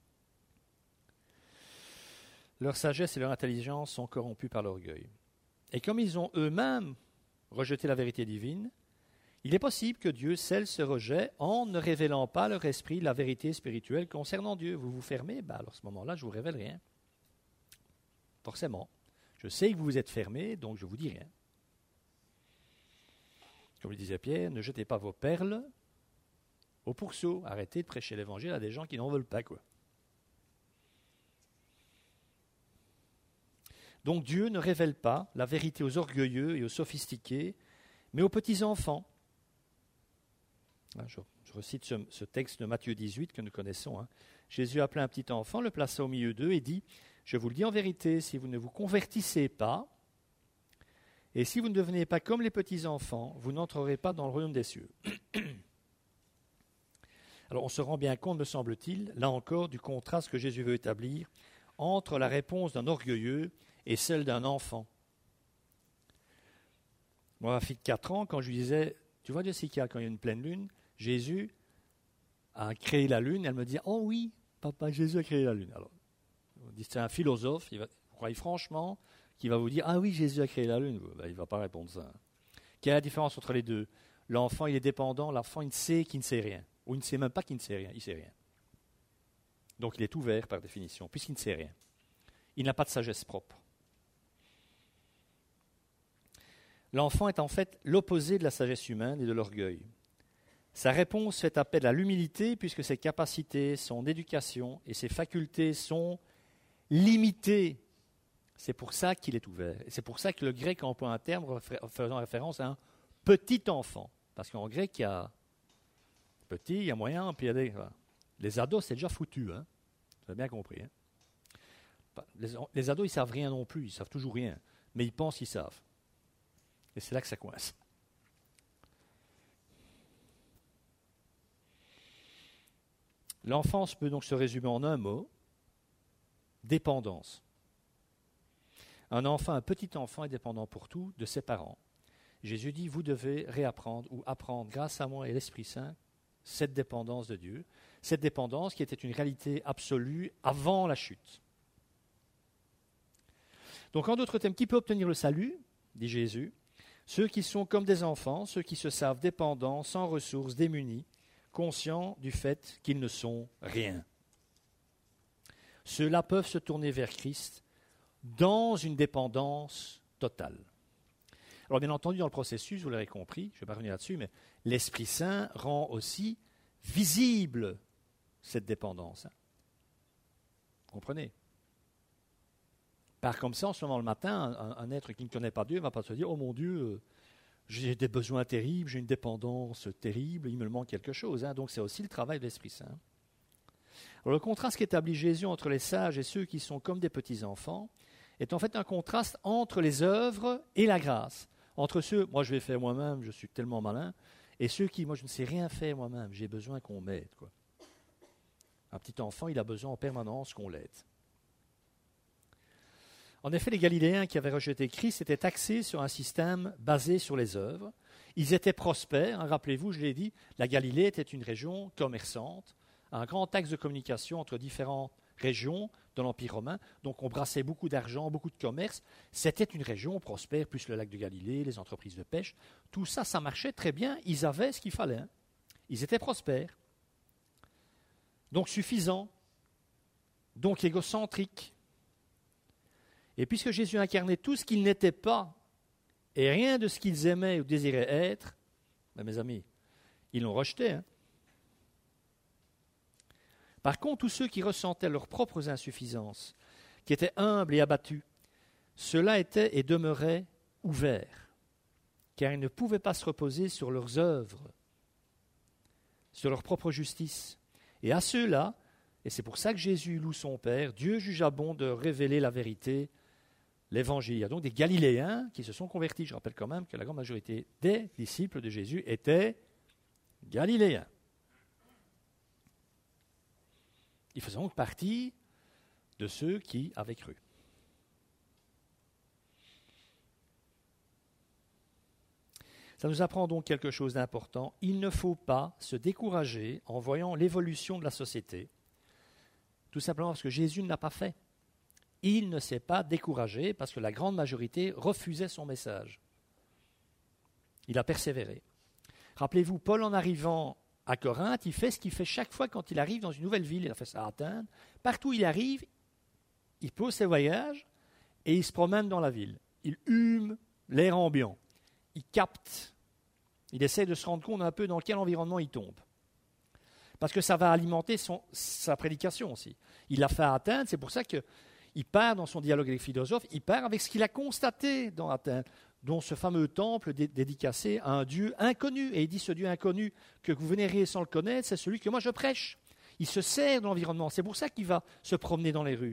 A: Leur sagesse et leur intelligence sont corrompues par l'orgueil. Et comme ils ont eux-mêmes rejeté la vérité divine, il est possible que Dieu scelle ce rejet en ne révélant pas à leur esprit la vérité spirituelle concernant Dieu. Vous vous fermez, alors à ce moment-là, je ne vous révèle rien. Forcément. Je sais que vous vous êtes fermés, donc je ne vous dis rien. Comme le disait Pierre, ne jetez pas vos perles au pourceau. Arrêtez de prêcher l'évangile à des gens qui n'en veulent pas, quoi. Donc Dieu ne révèle pas la vérité aux orgueilleux et aux sophistiqués, mais aux petits enfants. Je recite ce texte de Matthieu 18 que nous connaissons. Jésus appela un petit enfant, le plaça au milieu d'eux et dit « Je vous le dis en vérité, si vous ne vous convertissez pas, et si vous ne devenez pas comme les petits enfants, vous n'entrerez pas dans le royaume des cieux. » Alors on se rend bien compte, me semble-t-il, là encore, du contraste que Jésus veut établir entre la réponse d'un orgueilleux et celle d'un enfant. Moi, ma fille de 4 ans, quand je lui disais, tu vois Jessica, quand il y a une pleine lune, Jésus a créé la lune, elle me dit, oh oui, papa, Jésus a créé la lune. Alors, on dit, c'est un philosophe, vous croyez franchement qu'il va vous dire, ah oui, Jésus a créé la lune? Ben, il ne va pas répondre ça. Quelle est la différence entre les deux? L'enfant, il est dépendant, l'enfant, il ne sait qu'il ne sait rien. Ou il ne sait même pas qu'il ne sait rien, il ne sait rien. Donc il est ouvert par définition, puisqu'il ne sait rien. Il n'a pas de sagesse propre. L'enfant est en fait l'opposé de la sagesse humaine et de l'orgueil. Sa réponse fait appel à l'humilité puisque ses capacités, son éducation et ses facultés sont limitées. C'est pour ça qu'il est ouvert. Et c'est pour ça que le grec emploie un terme faisant référence à un petit enfant. Parce qu'en grec, il y a petit, il y a moyen, puis il y a des... Les ados, c'est déjà foutu. Hein. Vous avez bien compris. Hein. Les ados, ils ne savent rien non plus. Ils ne savent toujours rien. Mais ils pensent qu'ils savent. Et c'est là que ça coince. L'enfance peut donc se résumer en un mot, dépendance. Un petit enfant est dépendant pour tout de ses parents. Jésus dit, vous devez réapprendre ou apprendre grâce à moi et l'Esprit Saint cette dépendance de Dieu, cette dépendance qui était une réalité absolue avant la chute. Donc en d'autres termes, qui peut obtenir le salut, dit Jésus? Ceux qui sont comme des enfants, ceux qui se savent dépendants, sans ressources, démunis, conscients du fait qu'ils ne sont rien. Ceux-là peuvent se tourner vers Christ dans une dépendance totale. Alors bien entendu, dans le processus, vous l'avez compris, je ne vais pas revenir là-dessus, mais l'Esprit Saint rend aussi visible cette dépendance. Vous comprenez? Par comme ça, en se levant le matin, un être qui ne connaît pas Dieu ne va pas se dire « Oh mon Dieu, j'ai des besoins terribles, j'ai une dépendance terrible, il me manque quelque chose. » Donc c'est aussi le travail de l'Esprit Saint. Alors, le contraste qu'établit Jésus entre les sages et ceux qui sont comme des petits-enfants est en fait un contraste entre les œuvres et la grâce. Entre ceux, moi je vais faire moi-même, je suis tellement malin, et ceux qui, moi je ne sais rien faire moi-même, j'ai besoin qu'on m'aide. Quoi. Un petit enfant, il a besoin en permanence qu'on l'aide. En effet, les Galiléens qui avaient rejeté Christ étaient axés sur un système basé sur les œuvres. Ils étaient prospères. Rappelez-vous, je l'ai dit, la Galilée était une région commerçante, un grand axe de communication entre différentes régions de l'Empire romain. Donc on brassait beaucoup d'argent, beaucoup de commerce. C'était une région prospère, plus le lac de Galilée, les entreprises de pêche. Tout ça, ça marchait très bien. Ils avaient ce qu'il fallait. Hein. Ils étaient prospères. Donc suffisants. Donc égocentriques. Et puisque Jésus incarnait tout ce qu'ils n'étaient pas et rien de ce qu'ils aimaient ou désiraient être, ben mes amis, ils l'ont rejeté. Hein. Par contre, tous ceux qui ressentaient leurs propres insuffisances, qui étaient humbles et abattus. Ceux-là étaient et demeuraient ouverts, car ils ne pouvaient pas se reposer sur leurs œuvres, sur leur propre justice. Et à ceux-là, et c'est pour ça que Jésus loue son Père, Dieu jugea bon de révéler la vérité, l'Évangile. Il y a donc des Galiléens qui se sont convertis. Je rappelle quand même que la grande majorité des disciples de Jésus étaient Galiléens. Ils faisaient donc partie de ceux qui avaient cru. Ça nous apprend donc quelque chose d'important. Il ne faut pas se décourager en voyant l'évolution de la société, tout simplement parce que Jésus ne l'a pas fait. Il ne s'est pas découragé parce que la grande majorité refusait son message. Il a persévéré. Rappelez-vous, Paul, en arrivant à Corinthe, il fait ce qu'il fait chaque fois quand il arrive dans une nouvelle ville. Il a fait ça à Athènes. Partout où il arrive, il pose ses voyages et il se promène dans la ville. Il hume l'air ambiant. Il capte. Il essaie de se rendre compte un peu dans quel environnement il tombe. Parce que ça va alimenter sa prédication aussi. Il l'a fait à Athènes, c'est pour ça qu'il part dans son dialogue avec les philosophes, il part avec ce qu'il a constaté dans Athènes, dont ce fameux temple dédicacé à un Dieu inconnu. Et il dit, ce Dieu inconnu que vous vénérez sans le connaître, c'est celui que moi je prêche. Il se sert de l'environnement, c'est pour ça qu'il va se promener dans les rues.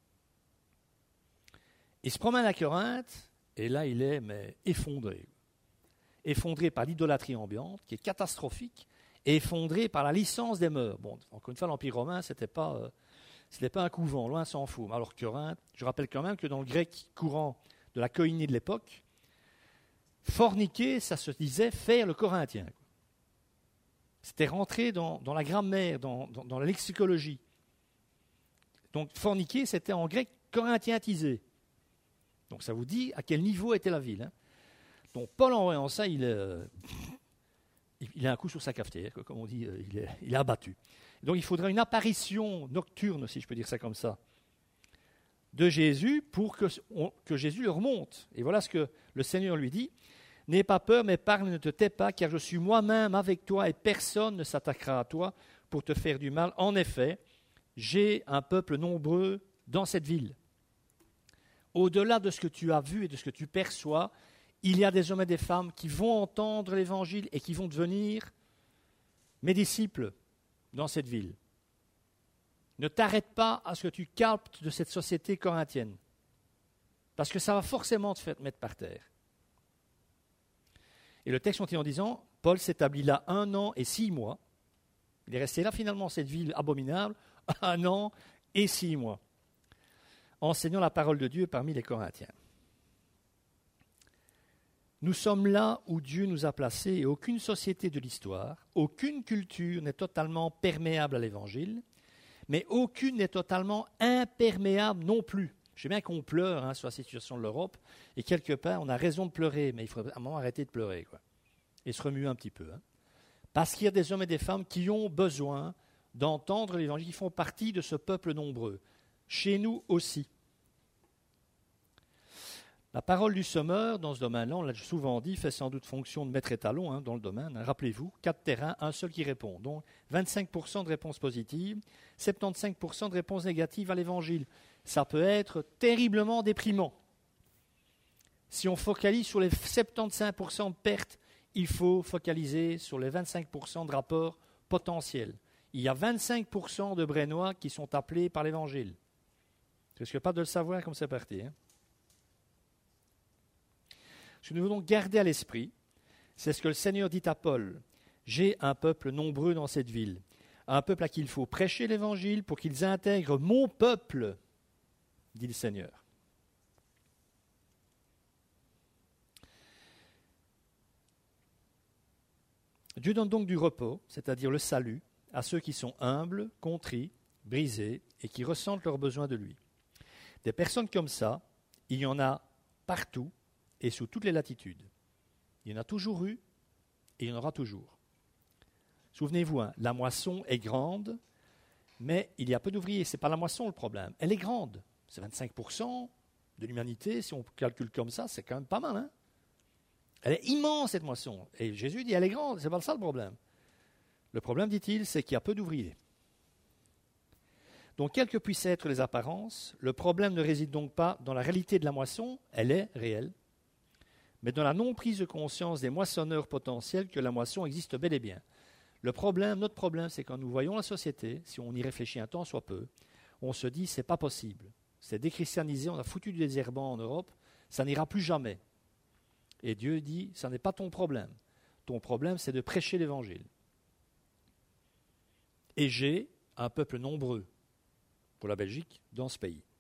A: Il se promène à Corinthe, et là il est effondré. Effondré par l'idolâtrie ambiante, qui est catastrophique, et effondré par la licence des mœurs. Bon, encore une fois, l'Empire romain, ce n'était pas un couvent, loin s'en faut. Alors Corinthe, je rappelle quand même que dans le grec courant de la koiné de l'époque, forniquer, ça se disait faire le corinthien. C'était rentré dans la grammaire, dans la lexicologie. Donc forniquer, c'était en grec corinthientisé. Donc ça vous dit à quel niveau était la ville. Donc Paul, en voyant ça, il a un coup sur sa cafetière, comme on dit, il est abattu. Donc il faudra une apparition nocturne, si je peux dire ça comme ça, de Jésus pour que Jésus le remonte. Et voilà ce que le Seigneur lui dit. « N'aie pas peur, mais parle, ne te tais pas, car je suis moi-même avec toi et personne ne s'attaquera à toi pour te faire du mal. En effet, j'ai un peuple nombreux dans cette ville. Au-delà de ce que tu as vu et de ce que tu perçois, il y a des hommes et des femmes qui vont entendre l'Évangile et qui vont devenir mes disciples dans cette ville. Ne t'arrête pas à ce que tu captes de cette société corinthienne, parce que ça va forcément te faire mettre par terre. » Et le texte continue en disant, Paul s'établit là 1 an et 6 mois. Il est resté là finalement, cette ville abominable, 1 an et 6 mois, enseignant la parole de Dieu parmi les Corinthiens. Nous sommes là où Dieu nous a placés et aucune société de l'histoire, aucune culture n'est totalement perméable à l'Évangile, mais aucune n'est totalement imperméable non plus. Je sais bien qu'on pleure sur la situation de l'Europe, et quelque part, on a raison de pleurer, mais il faut à un moment arrêter de pleurer, et se remuer un petit peu. Parce qu'il y a des hommes et des femmes qui ont besoin d'entendre l'Évangile, qui font partie de ce peuple nombreux. Chez nous aussi. La parole du semeur, dans ce domaine-là, on l'a souvent dit, fait sans doute fonction de maître étalon dans le domaine. Rappelez-vous, 4 terrains, un seul qui répond. Donc 25% de réponses positives, 75% de réponses négatives à l'Évangile. Ça peut être terriblement déprimant. Si on focalise sur les 75% de pertes, il faut focaliser sur les 25% de rapports potentiels. Il y a 25% de Brennois qui sont appelés par l'Évangile. Je ne risque pas de le savoir comme c'est parti. Ce que nous devons donc garder à l'esprit, c'est ce que le Seigneur dit à Paul. J'ai un peuple nombreux dans cette ville, un peuple à qui il faut prêcher l'Évangile pour qu'ils intègrent mon peuple, dit le Seigneur. Dieu donne donc du repos, c'est-à-dire le salut, à ceux qui sont humbles, contrits, brisés et qui ressentent leurs besoins de lui. Des personnes comme ça, il y en a partout et sous toutes les latitudes. Il y en a toujours eu et il y en aura toujours. Souvenez-vous, la moisson est grande, mais il y a peu d'ouvriers. Ce n'est pas la moisson le problème, elle est grande. C'est 25% de l'humanité, si on calcule comme ça, c'est quand même pas mal. Elle est immense cette moisson. Et Jésus dit, elle est grande, c'est pas ça le problème. Le problème, dit-il, c'est qu'il y a peu d'ouvriers. Donc, quelles que puissent être les apparences, le problème ne réside donc pas dans la réalité de la moisson, elle est réelle, mais dans la non-prise de conscience des moissonneurs potentiels que la moisson existe bel et bien. Notre problème, c'est quand nous voyons la société, si on y réfléchit un temps soit peu, on se dit c'est pas possible, c'est déchristianisé, on a foutu du désherbant en Europe, ça n'ira plus jamais. Et Dieu dit, ça n'est pas ton problème. Ton problème, c'est de prêcher l'Évangile. Et j'ai un peuple nombreux pour la Belgique dans ce pays.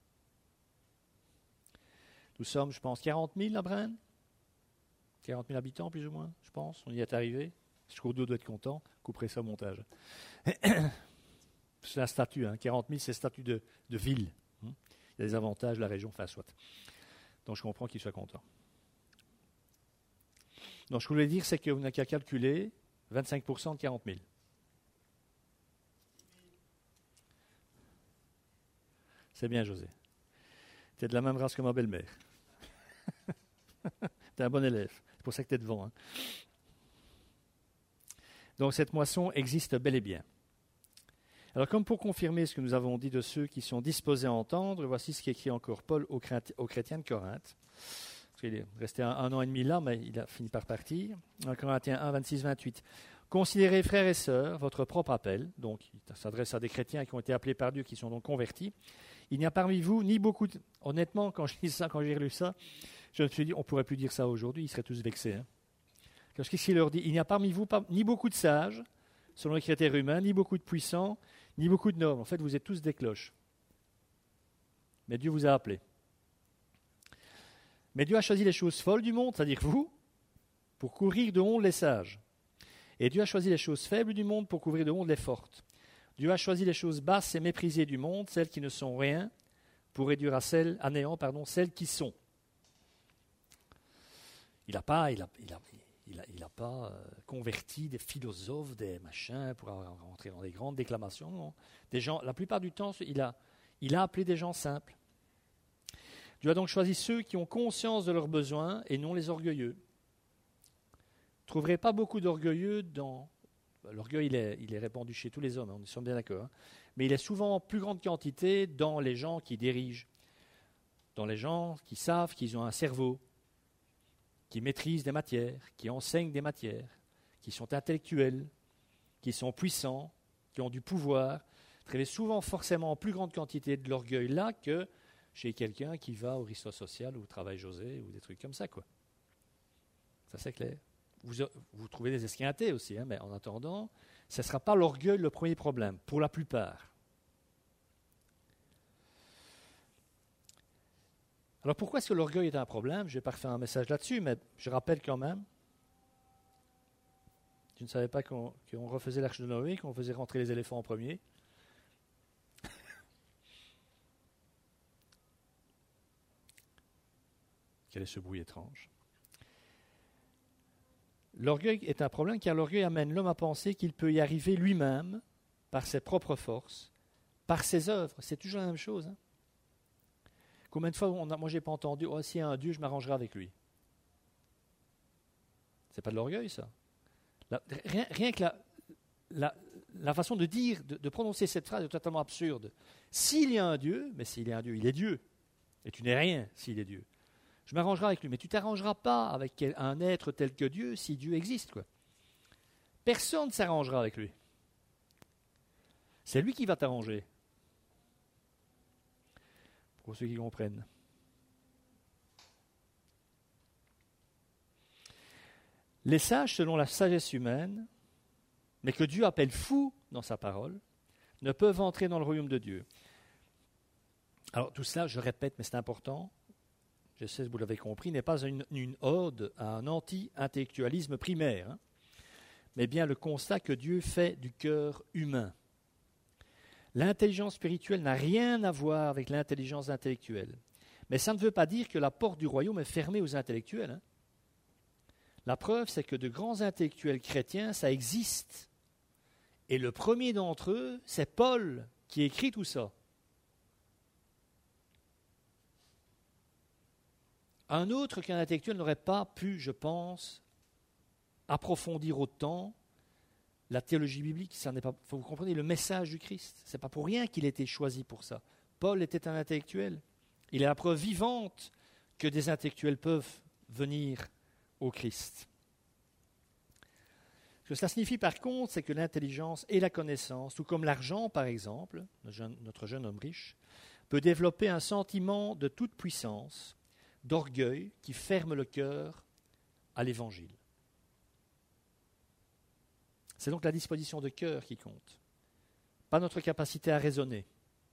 A: Nous sommes, je pense, 40 000 à Braine. 40 000 habitants, plus ou moins, je pense. On y est arrivé. Scourdo doit être content. Couperez ça au montage. C'est un statut. 40 000, c'est le statut de ville. Il y a des avantages, la région, enfin, soit. Donc, je comprends qu'il soit content. Donc, je voulais dire, c'est qu'on n'a qu'à calculer 25% de 40 000. C'est bien, José. Tu es de la même race que ma belle-mère. Tu es un bon élève. C'est pour ça que tu es devant. Hein. Donc, cette moisson existe bel et bien. Alors, comme pour confirmer ce que nous avons dit de ceux qui sont disposés à entendre, voici ce qu'écrit encore Paul aux chrétiens de Corinthe. Il est resté un an et demi là, mais il a fini par partir. En Corinthiens 1, 26, 28. Considérez, frères et sœurs, votre propre appel. Donc, il s'adresse à des chrétiens qui ont été appelés par Dieu, qui sont donc convertis. Il n'y a parmi vous ni beaucoup de... Honnêtement, quand j'ai relu ça, je me suis dit, on ne pourrait plus dire ça aujourd'hui, ils seraient tous vexés. Hein. Qu'est-ce qu'il leur dit ? Il n'y a parmi vous ni beaucoup de sages, selon les critères humains, ni beaucoup de puissants, ni beaucoup de nobles. En fait, vous êtes tous des cloches. Mais Dieu vous a appelés. Mais Dieu a choisi les choses folles du monde, c'est-à-dire vous, pour couvrir de honte les sages. Et Dieu a choisi les choses faibles du monde pour couvrir de honte les fortes. Dieu a choisi les choses basses et méprisées du monde, celles qui ne sont rien, pour réduire à néant celles qui sont. Il n'a pas converti des philosophes, des machins, pour rentrer dans des grandes déclamations. Non. Des gens, la plupart du temps, il a appelé des gens simples. Dieu a donc choisi ceux qui ont conscience de leurs besoins et non les orgueilleux. Vous ne trouverez pas beaucoup d'orgueilleux dans... L'orgueil, il est répandu chez tous les hommes, on est bien d'accord. Hein. Mais il est souvent en plus grande quantité dans les gens qui dirigent, dans les gens qui savent qu'ils ont un cerveau, qui maîtrisent des matières, qui enseignent des matières, qui sont intellectuels, qui sont puissants, qui ont du pouvoir. Vous trouvez souvent forcément en plus grande quantité de l'orgueil là que chez quelqu'un qui va au resto social ou au travail José ou des trucs comme ça, quoi. Ça, c'est clair. Vous trouvez des esquintés aussi, hein, mais en attendant, ce ne sera pas l'orgueil le premier problème, pour la plupart. Alors pourquoi est-ce que l'orgueil est un problème ? Je vais pas refaire un message là-dessus, mais je rappelle quand même. Tu ne savais pas qu'on refaisait l'arche de Noé, qu'on faisait rentrer les éléphants en premier ? Quel est ce bruit étrange ? L'orgueil est un problème car l'orgueil amène l'homme à penser qu'il peut y arriver lui-même par ses propres forces, par ses œuvres. C'est toujours la même chose. Hein. Combien de fois, moi je n'ai pas entendu « Oh, s'il y a un Dieu, je m'arrangerai avec lui ». C'est pas de l'orgueil, ça. Rien que la façon de dire, de prononcer cette phrase est totalement absurde. S'il y a un Dieu, mais s'il y a un Dieu, il est Dieu. Et tu n'es rien s'il est Dieu. Je m'arrangerai avec lui, mais tu ne t'arrangeras pas avec un être tel que Dieu si Dieu existe, quoi. Personne ne s'arrangera avec lui. C'est lui qui va t'arranger. Pour ceux qui comprennent. Les sages, selon la sagesse humaine, mais que Dieu appelle fous dans sa parole, ne peuvent entrer dans le royaume de Dieu. Alors tout cela, je répète, mais c'est important, je sais que vous l'avez compris, n'est pas une ode à un anti-intellectualisme primaire, hein, mais bien le constat que Dieu fait du cœur humain. L'intelligence spirituelle n'a rien à voir avec l'intelligence intellectuelle. Mais ça ne veut pas dire que la porte du royaume est fermée aux intellectuels. Hein. La preuve, c'est que de grands intellectuels chrétiens, ça existe. Et le premier d'entre eux, c'est Paul qui écrit tout ça. Un autre qu'un intellectuel n'aurait pas pu, je pense, approfondir autant la théologie biblique, ça n'est pas, faut que vous compreniez le message du Christ. Ce n'est pas pour rien qu'il a été choisi pour ça. Paul était un intellectuel. Il est la preuve vivante que des intellectuels peuvent venir au Christ. Ce que cela signifie par contre, c'est que l'intelligence et la connaissance, tout comme l'argent par exemple, notre jeune homme riche, peut développer un sentiment de toute puissance, d'orgueil qui ferme le cœur à l'Évangile. C'est donc la disposition de cœur qui compte, pas notre capacité à raisonner.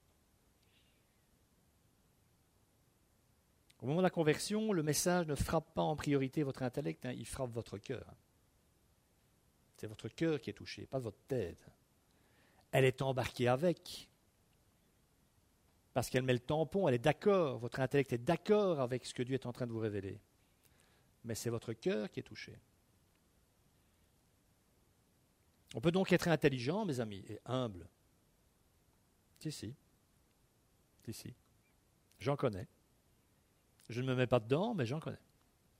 A: Au moment de la conversion, le message ne frappe pas en priorité votre intellect, il frappe votre cœur. C'est votre cœur qui est touché, pas votre tête. Elle est embarquée avec, parce qu'elle met le tampon, elle est d'accord, votre intellect est d'accord avec ce que Dieu est en train de vous révéler. Mais c'est votre cœur qui est touché. On peut donc être intelligent, mes amis, et humble. Si. J'en connais. Je ne me mets pas dedans, mais j'en connais.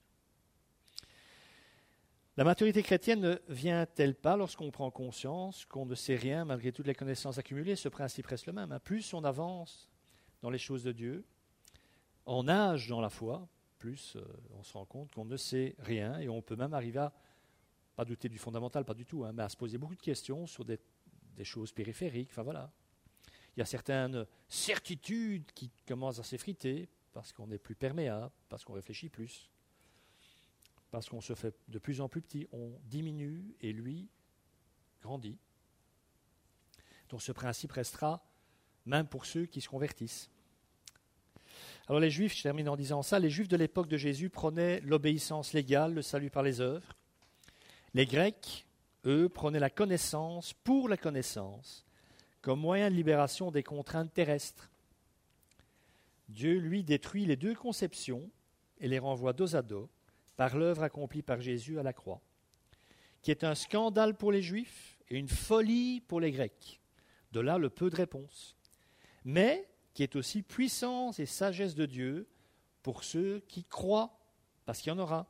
A: La maturité chrétienne ne vient-elle pas lorsqu'on prend conscience qu'on ne sait rien malgré toutes les connaissances accumulées? Ce principe reste le même. Plus on avance dans les choses de Dieu, on nage dans la foi, plus on se rend compte qu'on ne sait rien et on peut même arriver à pas douter du fondamental, pas du tout, mais à se poser beaucoup de questions sur des choses périphériques. Enfin voilà. Il y a certaines certitudes qui commencent à s'effriter parce qu'on est plus perméable, parce qu'on réfléchit plus, parce qu'on se fait de plus en plus petit. On diminue et lui grandit. Donc ce principe restera même pour ceux qui se convertissent. Alors les Juifs, je termine en disant ça, les Juifs de l'époque de Jésus prenaient l'obéissance légale, le salut par les œuvres. Les Grecs, eux, prenaient la connaissance pour la connaissance comme moyen de libération des contraintes terrestres. Dieu, lui, détruit les deux conceptions et les renvoie dos à dos par l'œuvre accomplie par Jésus à la croix, qui est un scandale pour les Juifs et une folie pour les Grecs. De là le peu de réponses. Mais qui est aussi puissance et sagesse de Dieu pour ceux qui croient, parce qu'il y en aura,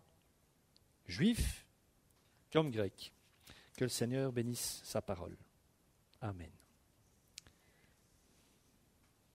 A: Juifs comme Grecs. Que le Seigneur bénisse sa parole. Amen.